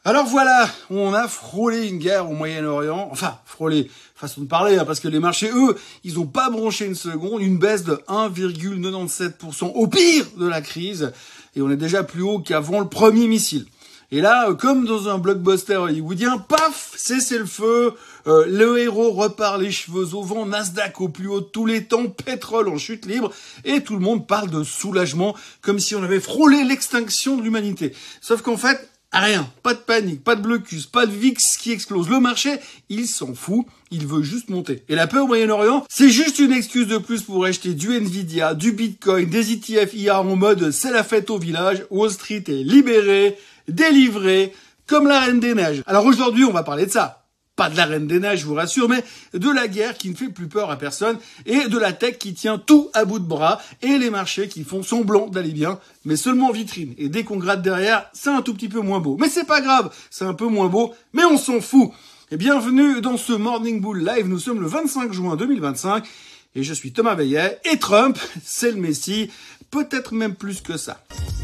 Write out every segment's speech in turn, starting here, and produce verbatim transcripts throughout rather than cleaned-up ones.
Alors voilà, on a frôlé une guerre au Moyen-Orient, enfin frôlé, façon de parler, hein, parce que les marchés, eux, ils ont pas bronché une seconde, une baisse de un virgule quatre-vingt-dix-sept pour cent au pire de la crise, et on est déjà plus haut qu'avant le premier missile. Et là, comme dans un blockbuster hollywoodien, paf, cessez-le-feu, euh, le héros repart les cheveux au vent, Nasdaq au plus haut de tous les temps, pétrole en chute libre, et tout le monde parle de soulagement, comme si on avait frôlé l'extinction de l'humanité. Sauf qu'en fait, rien, pas de panique, pas de blocus, pas de V I X qui explose. Le marché, il s'en fout, il veut juste monter. Et la paix au Moyen-Orient, c'est juste une excuse de plus pour acheter du Nvidia, du Bitcoin, des E T F I A en mode c'est la fête au village, Wall Street est libéré, délivré, comme la Reine des Neiges. Alors aujourd'hui, on va parler de ça. Pas de la Reine des Neiges, je vous rassure, mais de la guerre qui ne fait plus peur à personne et de la tech qui tient tout à bout de bras et les marchés qui font semblant d'aller bien, mais seulement en vitrine. Et dès qu'on gratte derrière, c'est un tout petit peu moins beau. Mais c'est pas grave, c'est un peu moins beau, mais on s'en fout. Et bienvenue dans ce Morning Bull Live, nous sommes le vingt-cinq juin deux mille vingt-cinq et je suis Thomas Veillet et Trump, c'est le Messie, peut-être même plus que ça.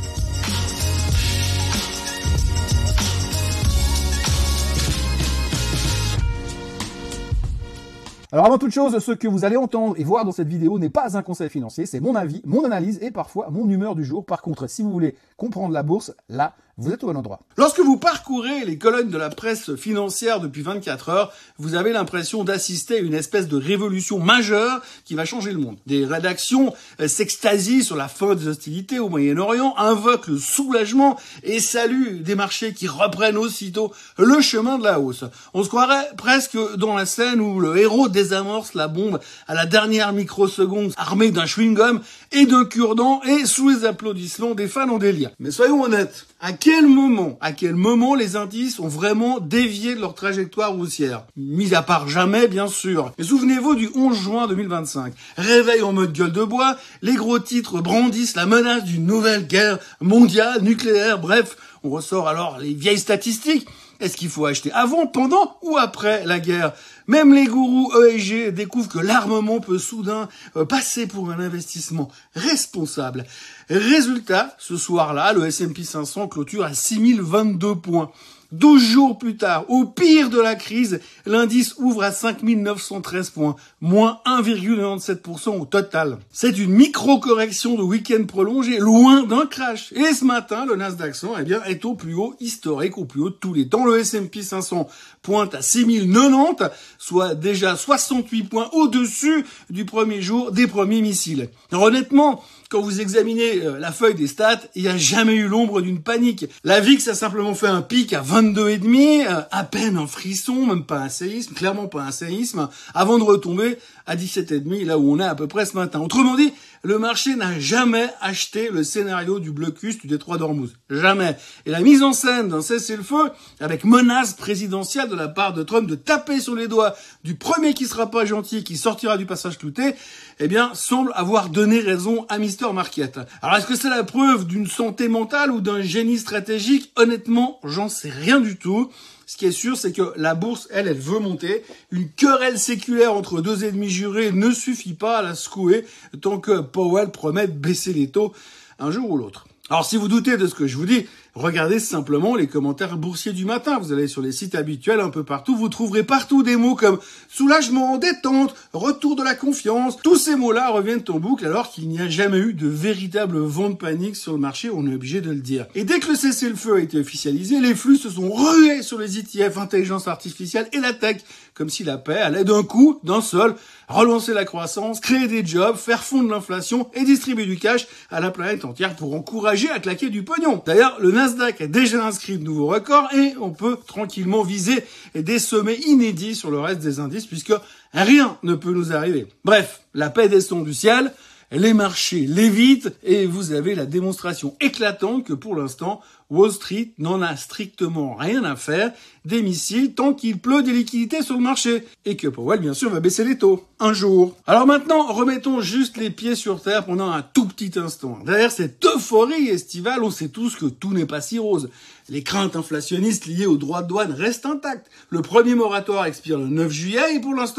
Alors avant toute chose, ce que vous allez entendre et voir dans cette vidéo n'est pas un conseil financier, c'est mon avis, mon analyse et parfois mon humeur du jour. Par contre, si vous voulez comprendre la bourse, là, vous êtes au bon endroit. Lorsque vous parcourez les colonnes de la presse financière depuis vingt-quatre heures, vous avez l'impression d'assister à une espèce de révolution majeure qui va changer le monde. Des rédactions s'extasient sur la fin des hostilités au Moyen-Orient, invoquent le soulagement et saluent des marchés qui reprennent aussitôt le chemin de la hausse. On se croirait presque dans la scène où le héros désamorce la bombe à la dernière microseconde armé d'un chewing-gum et d'un cure-dent et sous les applaudissements des fans en délire. Mais soyons honnêtes, à quel moment, à quel moment les indices ont vraiment dévié de leur trajectoire haussière? Mis à part jamais, bien sûr. Mais souvenez-vous du onze juin deux mille vingt-cinq. Réveil en mode gueule de bois, les gros titres brandissent la menace d'une nouvelle guerre mondiale, nucléaire, bref, on ressort alors les vieilles statistiques. Est-ce qu'il faut acheter avant, pendant ou après la guerre? Même les gourous E S G découvrent que l'armement peut soudain passer pour un investissement responsable. Résultat, ce soir-là, le S and P cinq cents clôture à six mille vingt-deux points. douze jours plus tard, au pire de la crise, l'indice ouvre à cinq mille neuf cent treize points, moins un virgule quatre-vingt-dix-sept pour cent au total. C'est une micro-correction de week-end prolongé, loin d'un crash. Et ce matin, le Nasdaq cent eh bien, est au plus haut historique, au plus haut de tous les temps. Le S and P cinq cents pointe à six mille quatre-vingt-dix, soit déjà soixante-huit points au-dessus du premier jour des premiers missiles. Alors, honnêtement, quand vous examinez la feuille des stats, il n'y a jamais eu l'ombre d'une panique. La V I X a simplement fait un pic à vingt-deux virgule cinq, à peine un frisson, même pas un séisme, clairement pas un séisme, avant de retomber à dix-sept virgule cinq, là où on est à peu près ce matin. Autrement dit, le marché n'a jamais acheté le scénario du blocus du détroit d'Ormuz. Jamais. Et la mise en scène d'un cessez-le-feu, avec menace présidentielle de la part de Trump de taper sur les doigts du premier qui sera pas gentil, qui sortira du passage clouté, eh bien, semble avoir donné raison à Mister Market. Alors, est-ce que c'est la preuve d'une santé mentale ou d'un génie stratégique? Honnêtement, j'en sais rien du tout. Ce qui est sûr, c'est que la bourse, elle, elle veut monter. Une querelle séculaire entre deux ennemis jurés ne suffit pas à la secouer tant que Powell promet de baisser les taux un jour ou l'autre. Alors, si vous doutez de ce que je vous dis, regardez simplement les commentaires boursiers du matin. Vous allez sur les sites habituels un peu partout. Vous trouverez partout des mots comme soulagement, détente, retour de la confiance. Tous ces mots-là reviennent en boucle alors qu'il n'y a jamais eu de véritable vent de panique sur le marché. On est obligé de le dire. Et dès que le cessez-le-feu a été officialisé, les flux se sont rués sur les E T F, intelligence artificielle et la tech. Comme si la paix allait d'un coup, d'un seul, relancer la croissance, créer des jobs, faire fondre l'inflation et distribuer du cash à la planète entière pour encourager à claquer du pognon. D'ailleurs, le Nasdaq a déjà inscrit de nouveaux records et on peut tranquillement viser des sommets inédits sur le reste des indices puisque rien ne peut nous arriver. Bref, la paix descend du ciel, les marchés l'évitent et vous avez la démonstration éclatante que pour l'instant, Wall Street n'en a strictement rien à faire des missiles tant qu'il pleut des liquidités sur le marché. Et que Powell, bien sûr, va baisser les taux. Un jour. Alors maintenant, remettons juste les pieds sur terre pendant un tout petit instant. Derrière cette euphorie estivale, on sait tous que tout n'est pas si rose. Les craintes inflationnistes liées aux droits de douane restent intactes. Le premier moratoire expire le neuf juillet et pour l'instant,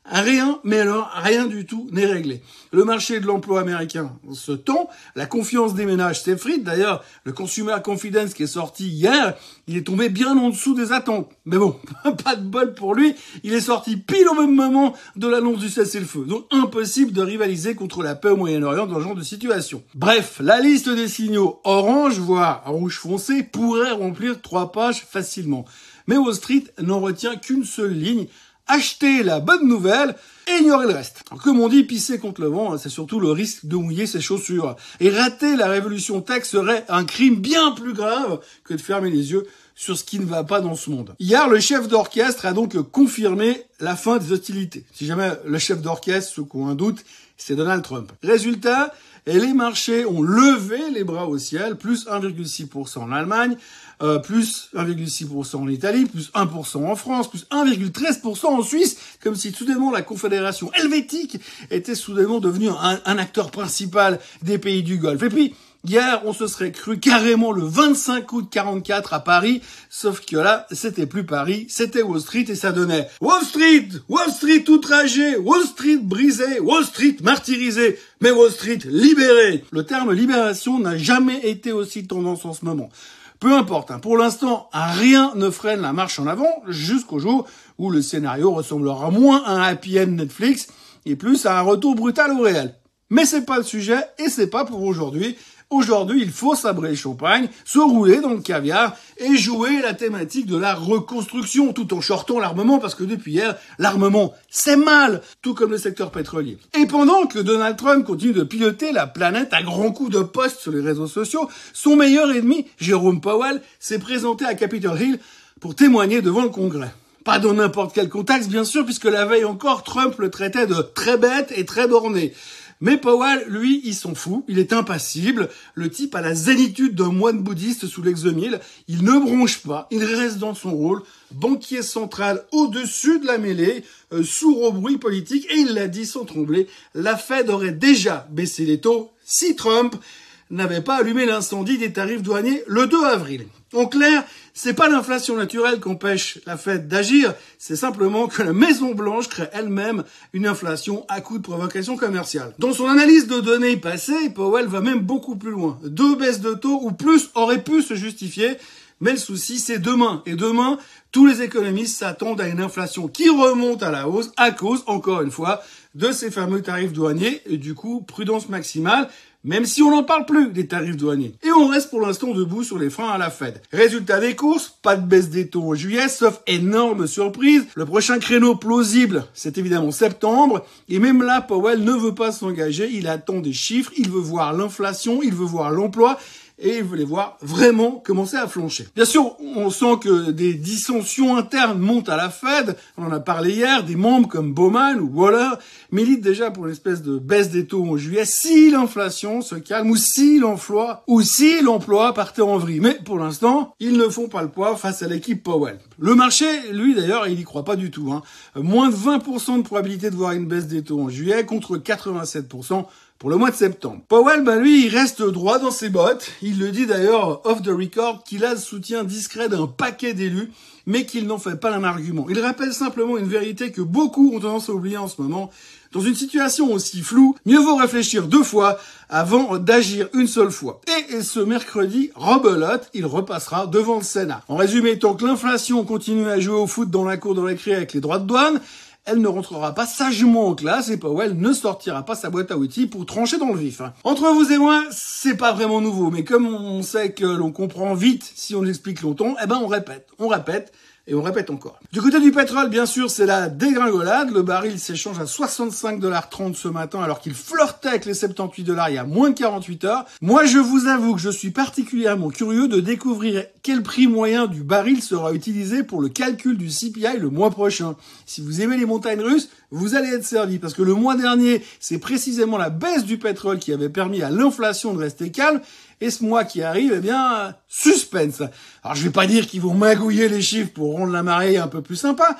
Rien, mais alors rien du tout n'est réglé. Le marché de l'emploi américain se tend, la confiance des ménages s'effrite. D'ailleurs, le Consumer Confidence qui est sorti hier, il est tombé bien en dessous des attentes. Mais bon, pas de bol pour lui, il est sorti pile au même moment de l'annonce du cessez-le-feu. Donc impossible de rivaliser contre la paix au Moyen-Orient dans ce genre de situation. Bref, la liste des signaux orange, voire rouge foncé, pourrait remplir trois pages facilement. Mais Wall Street n'en retient qu'une seule ligne: acheter la bonne nouvelle et ignorer le reste. Alors, comme on dit, pisser contre le vent, c'est surtout le risque de mouiller ses chaussures. Et rater la révolution tech serait un crime bien plus grave que de fermer les yeux sur ce qui ne va pas dans ce monde. Hier, le chef d'orchestre a donc confirmé la fin des hostilités. Si jamais le chef d'orchestre, ceux qui ont un doute, c'est Donald Trump. Résultat, les marchés ont levé les bras au ciel, plus un virgule six pour cent en Allemagne, euh, plus un virgule six pour cent en Italie, plus un pour cent en France, plus un virgule treize pour cent en Suisse, comme si soudainement la Confédération helvétique était soudainement devenue un, un acteur principal des pays du Golfe. Et puis, hier, on se serait cru carrément le vingt-cinq août quarante-quatre à Paris, sauf que là, c'était plus Paris, c'était Wall Street et ça donnait Wall Street, Wall Street outragé, Wall Street brisé, Wall Street martyrisé, mais Wall Street libéré. Le terme libération n'a jamais été aussi tendance en ce moment. Peu importe, hein, pour l'instant, rien ne freine la marche en avant jusqu'au jour où le scénario ressemblera moins à un happy end Netflix et plus à un retour brutal au réel. Mais c'est pas le sujet et c'est pas pour aujourd'hui. Aujourd'hui, il faut sabrer le champagne, se rouler dans le caviar et jouer la thématique de la reconstruction tout en shortant l'armement parce que depuis hier, l'armement, c'est mal, tout comme le secteur pétrolier. Et pendant que Donald Trump continue de piloter la planète à grands coups de poste sur les réseaux sociaux, son meilleur ennemi, Jérôme Powell, s'est présenté à Capitol Hill pour témoigner devant le Congrès. Pas dans n'importe quel contexte, bien sûr, puisque la veille encore, Trump le traitait de très bête et très borné. Mais Powell, lui, il s'en fout, il est impassible. Le type a la zénitude d'un moine bouddhiste sous l'exomile. Il ne bronche pas, il reste dans son rôle, banquier central au-dessus de la mêlée, euh, sourd au bruit politique, et il l'a dit sans trembler, la Fed aurait déjà baissé les taux si Trump n'avait pas allumé l'incendie des tarifs douaniers le deux avril. En clair, c'est pas l'inflation naturelle qu'empêche la Fed d'agir, c'est simplement que la Maison-Blanche crée elle-même une inflation à coup de provocation commerciale. Dans son analyse de données passées, Powell va même beaucoup plus loin. Deux baisses de taux ou plus auraient pu se justifier, mais le souci c'est demain. Et demain, tous les économistes s'attendent à une inflation qui remonte à la hausse à cause, encore une fois, de ces fameux tarifs douaniers et du coup, prudence maximale. Même si on n'en parle plus des tarifs douaniers. Et on reste pour l'instant debout sur les freins à la Fed. Résultat des courses, pas de baisse des taux en juillet, sauf énorme surprise. Le prochain créneau plausible, c'est évidemment septembre. Et même là, Powell ne veut pas s'engager, il attend des chiffres, il veut voir l'inflation, il veut voir l'emploi. Et il veut les voir vraiment commencer à flancher. Bien sûr, on sent que des dissensions internes montent à la Fed. On en a parlé hier, des membres comme Bowman ou Waller militent déjà pour une espèce de baisse des taux en juillet si l'inflation se calme ou si l'emploi ou si l'emploi partait en vrille. Mais pour l'instant, ils ne font pas le poids face à l'équipe Powell. Le marché, lui d'ailleurs, il y croit pas du tout. Hein. Moins de vingt pour cent de probabilité de voir une baisse des taux en juillet contre quatre-vingt-sept pour cent pour le mois de septembre. Powell, ben lui, il reste droit dans ses bottes. Il le dit d'ailleurs off the record qu'il a le soutien discret d'un paquet d'élus, mais qu'il n'en fait pas un argument. Il rappelle simplement une vérité que beaucoup ont tendance à oublier en ce moment. Dans une situation aussi floue, mieux vaut réfléchir deux fois avant d'agir une seule fois. Et ce mercredi, rebelote, il repassera devant le Sénat. En résumé, tant que l'inflation continue à jouer au foot dans la cour de récré avec les droits de douane, elle ne rentrera pas sagement en classe et Powell ne sortira pas sa boîte à outils pour trancher dans le vif. Entre vous et moi, c'est pas vraiment nouveau, mais comme on sait que l'on comprend vite si on l'explique longtemps, eh ben on répète, on répète. Et on répète encore. Du côté du pétrole, bien sûr, c'est la dégringolade. Le baril s'échange à soixante-cinq dollars trente ce matin, alors qu'il flirtait avec les soixante-dix-huit dollars il y a moins de quarante-huit heures. Moi, je vous avoue que je suis particulièrement curieux de découvrir quel prix moyen du baril sera utilisé pour le calcul du C P I le mois prochain. Si vous aimez les montagnes russes, vous allez être servi, parce que le mois dernier, c'est précisément la baisse du pétrole qui avait permis à l'inflation de rester calme. Et ce mois qui arrive, eh bien, suspense. Alors, je vais pas dire qu'ils vont magouiller les chiffres pour rendre la marée un peu plus sympa,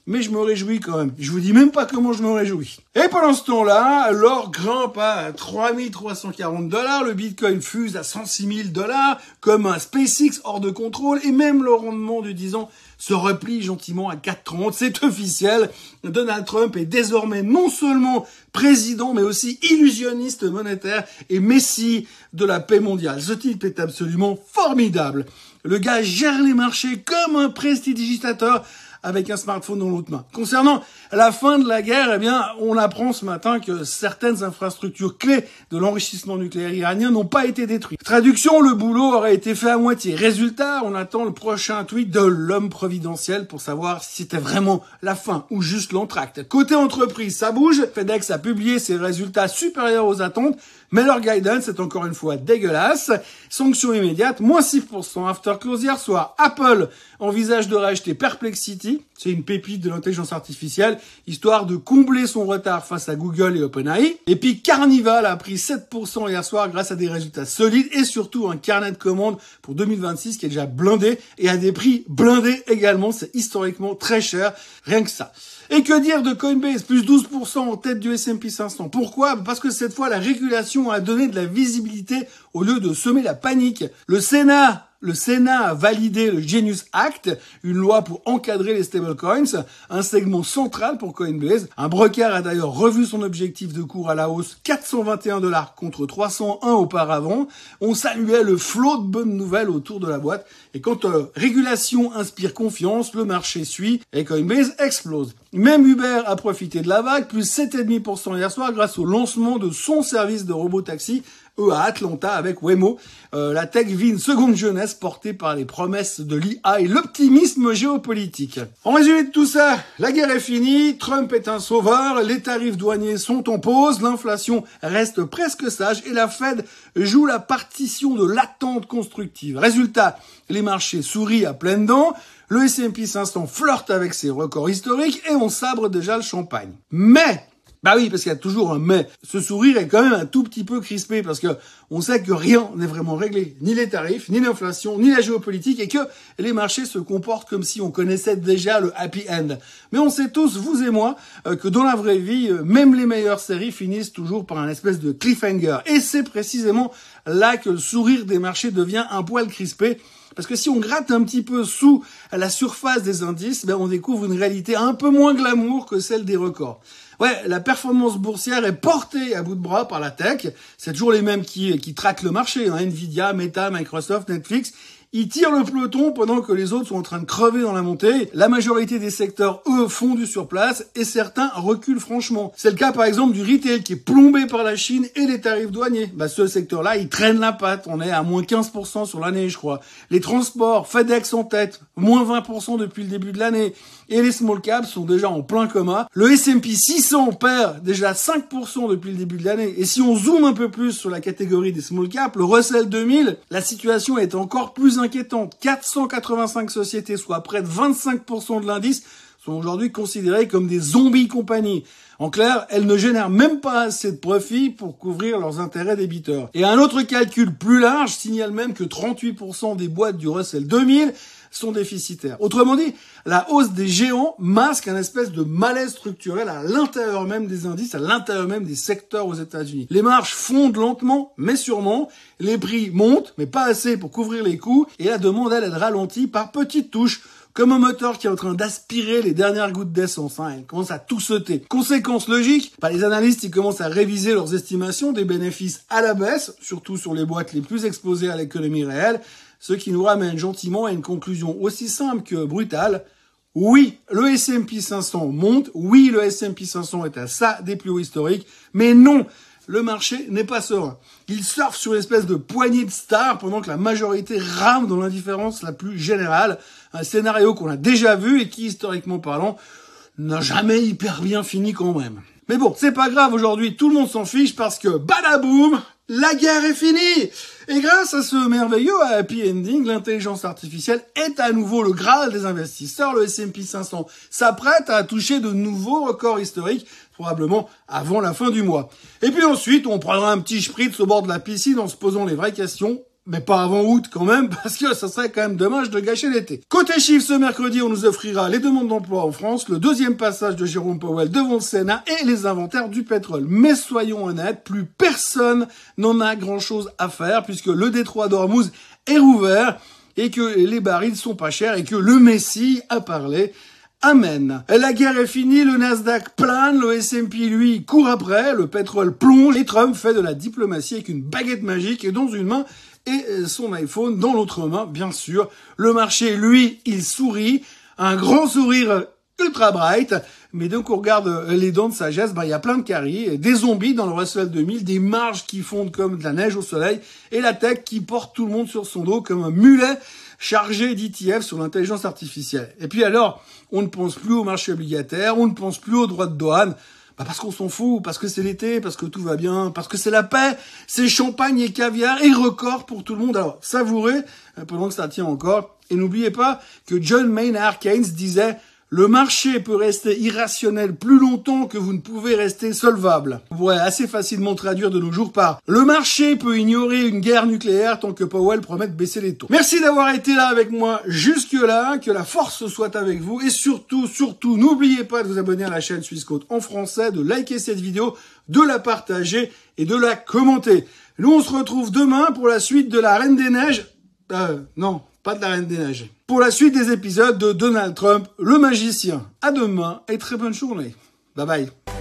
mais je me réjouis quand même. Je vous dis même pas comment je me réjouis. Et pendant ce temps-là, l'or grimpe à trois mille trois cent quarante dollars, le bitcoin fuse à cent six mille dollars, comme un SpaceX hors de contrôle, et même le rendement du dix ans se replie gentiment à quatre virgule trente. C'est officiel. Donald Trump est désormais non seulement président, mais aussi illusionniste monétaire et messie de la paix mondiale. Ce type est absolument formidable. Le gars gère les marchés comme un prestidigitateur avec un smartphone dans l'autre main. Concernant la fin de la guerre, eh bien, on apprend ce matin que certaines infrastructures clés de l'enrichissement nucléaire iranien n'ont pas été détruites. Traduction, le boulot aurait été fait à moitié. Résultat, on attend le prochain tweet de l'homme providentiel pour savoir si c'était vraiment la fin ou juste l'entracte. Côté entreprise, ça bouge. FedEx a publié ses résultats supérieurs aux attentes, mais leur guidance est encore une fois dégueulasse. Sanction immédiate, moins six pour cent after close hier soir. Apple envisage de racheter Perplexity, c'est une pépite de l'intelligence artificielle, histoire de combler son retard face à Google et OpenAI. Et puis Carnival a pris sept pour cent hier soir grâce à des résultats solides et surtout un carnet de commandes pour deux mille vingt-six qui est déjà blindé et à des prix blindés également. C'est historiquement très cher, rien que ça. Et que dire de Coinbase, plus douze pour cent en tête du S and P cinq cents. Pourquoi? Parce que cette fois, la régulation a donné de la visibilité au lieu de semer la panique. Le Sénat Le Sénat a validé le Genius Act, une loi pour encadrer les stablecoins, un segment central pour Coinbase. Un broker a d'ailleurs revu son objectif de cours à la hausse, quatre cent vingt et un dollars contre trois cent un auparavant. On saluait le flot de bonnes nouvelles autour de la boîte. Et quand euh, régulation inspire confiance, le marché suit et Coinbase explose. Même Uber a profité de la vague, plus sept virgule cinq pour cent hier soir grâce au lancement de son service de robot-taxi, eux à Atlanta avec Waymo. Euh, la tech vit une seconde jeunesse portée par les promesses de l'I A et l'optimisme géopolitique. En résumé de tout ça, la guerre est finie, Trump est un sauveur, les tarifs douaniers sont en pause, l'inflation reste presque sage et la Fed joue la partition de l'attente constructive. Résultat, les marchés sourient à pleines dents, le S and P cinq cents flirte avec ses records historiques et on sabre déjà le champagne. Mais bah oui, parce qu'il y a toujours un mais. Ce sourire est quand même un tout petit peu crispé parce que on sait que rien n'est vraiment réglé. Ni les tarifs, ni l'inflation, ni la géopolitique et que les marchés se comportent comme si on connaissait déjà le happy end. Mais on sait tous, vous et moi, que dans la vraie vie, même les meilleures séries finissent toujours par un espèce de cliffhanger. Et c'est précisément là que le sourire des marchés devient un poil crispé. Parce que si on gratte un petit peu sous la surface des indices, ben on découvre une réalité un peu moins glamour que celle des records. Ouais, la performance boursière est portée à bout de bras par la tech. C'est toujours les mêmes qui, qui traquent le marché, hein. Nvidia, Meta, Microsoft, Netflix. Ils tirent le peloton pendant que les autres sont en train de crever dans la montée. La majorité des secteurs, eux, font du surplace et certains reculent franchement. C'est le cas, par exemple, du retail qui est plombé par la Chine et les tarifs douaniers. Bah, ce secteur-là, il traîne la patte. On est à moins quinze pour cent sur l'année, je crois. Les transports, FedEx en tête, moins vingt pour cent depuis le début de l'année. Et les small caps sont déjà en plein coma. Le S and P six cents perd déjà cinq pour cent depuis le début de l'année. Et si on zoome un peu plus sur la catégorie des small caps, le Russell deux mille, la situation est encore plus inquiétante. quatre cent quatre-vingt-cinq sociétés, soit près de vingt-cinq pour cent de l'indice, sont aujourd'hui considérées comme des zombies compagnies. En clair, elles ne génèrent même pas assez de profit pour couvrir leurs intérêts débiteurs. Et un autre calcul plus large signale même que trente-huit pour cent des boîtes du Russell deux mille sont déficitaires. Autrement dit, la hausse des géants masque un espèce de malaise structurel à l'intérieur même des indices, à l'intérieur même des secteurs aux États-Unis. Les marges fondent lentement, mais sûrement. Les prix montent, mais pas assez pour couvrir les coûts. Et la demande, elle, elle ralentit par petites touches, comme un moteur qui est en train d'aspirer les dernières gouttes d'essence. Hein. Il commence à tout sauter. Conséquence logique, bah, les analystes ils commencent à réviser leurs estimations des bénéfices à la baisse, surtout sur les boîtes les plus exposées à l'économie réelle, ce qui nous ramène gentiment à une conclusion aussi simple que brutale. Oui, le S and P cinq cents monte, oui, le S and P cinq cents est à ça des plus hauts historiques, mais non, le marché n'est pas serein. Il surfe sur une espèce de poignée de stars pendant que la majorité rame dans l'indifférence la plus générale. Un scénario qu'on a déjà vu et qui, historiquement parlant, n'a jamais hyper bien fini quand même. Mais bon, c'est pas grave, aujourd'hui, tout le monde s'en fiche parce que, badaboum, la guerre est finie! Et grâce à ce merveilleux happy ending, l'intelligence artificielle est à nouveau le Graal des investisseurs. Le S and P cinq cents s'apprête à toucher de nouveaux records historiques, probablement avant la fin du mois. Et puis ensuite, on prendra un petit spritz au bord de la piscine en se posant les vraies questions. Mais pas avant août quand même, parce que ça serait quand même dommage de gâcher l'été. Côté chiffres, ce mercredi, on nous offrira les demandes d'emploi en France, le deuxième passage de Jérôme Powell devant le Sénat et les inventaires du pétrole. Mais soyons honnêtes, plus personne n'en a grand-chose à faire, puisque le détroit d'Ormuz est rouvert et que les barils sont pas chers et que le Messie a parlé. Amen. La guerre est finie, le Nasdaq plane, le S and P, lui, court après, le pétrole plonge et Trump fait de la diplomatie avec une baguette magique et dans une main et son iPhone dans l'autre main, bien sûr. Le marché, lui, il sourit, un grand sourire ultra bright, mais dès qu'on regarde les dents de sagesse, ben, il y a plein de caries, des zombies dans le Russell deux mille, des marges qui fondent comme de la neige au soleil, et la tech qui porte tout le monde sur son dos comme un mulet chargé d'E T F sur l'intelligence artificielle. Et puis alors, on ne pense plus au marché obligataire, on ne pense plus aux droits de douane, bah parce qu'on s'en fout, parce que c'est l'été, parce que tout va bien, parce que c'est la paix, c'est champagne et caviar et record pour tout le monde. Alors, savourez pendant que ça tient encore. Et n'oubliez pas que John Maynard Keynes disait « Le marché peut rester irrationnel plus longtemps que vous ne pouvez rester solvable. » Vous pourrez assez facilement traduire de nos jours par « Le marché peut ignorer une guerre nucléaire tant que Powell promet de baisser les taux. » Merci d'avoir été là avec moi jusque-là, que la force soit avec vous et surtout, surtout, n'oubliez pas de vous abonner à la chaîne Swissquote en français, de liker cette vidéo, de la partager et de la commenter. Nous, on se retrouve demain pour la suite de la Reine des Neiges. Euh, non, pas de la Reine des Neiges. Pour la suite des épisodes de Donald Trump, le magicien. À demain et très bonne journée. Bye bye.